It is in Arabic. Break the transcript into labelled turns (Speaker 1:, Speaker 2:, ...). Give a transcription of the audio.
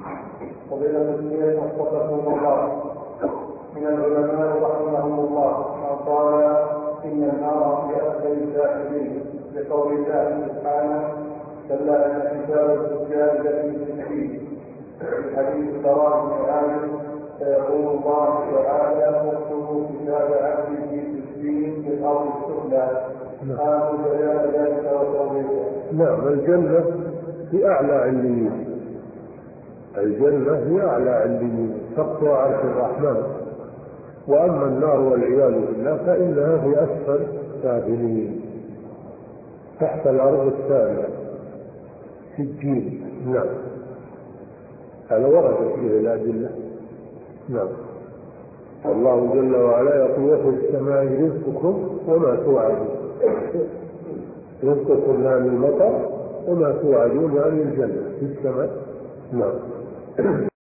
Speaker 1: فضيلة الشيخ وفقكم الله، من العلماء رحمهم الله من قال إن النار لأكثر الكافرين لقول الله سبحانه كلا إن كتاب الفجار لفي سجين، في حديث البراء بن عازب فيقول الله تعالى اكتبوا كتاب عبدي في سجين في الأرض السفلى قالوا بيان ذلك وتوضيحه.
Speaker 2: نعم، الجنة في أعلى عليين، الجنة هي أعلى عليين تقوى عرش الرحمن، وأما النار والعياذ بالله فإنها في أسفل سافلين تحت الأرض السابعة سجين. نعم، هذا ورد فيه الأدلة. نعم، الله جل وعلا يقول في السماء رزقكم وما توعدون، رزقكم يعني المطر وما توعدون يعني الجنة في السماء. نعم.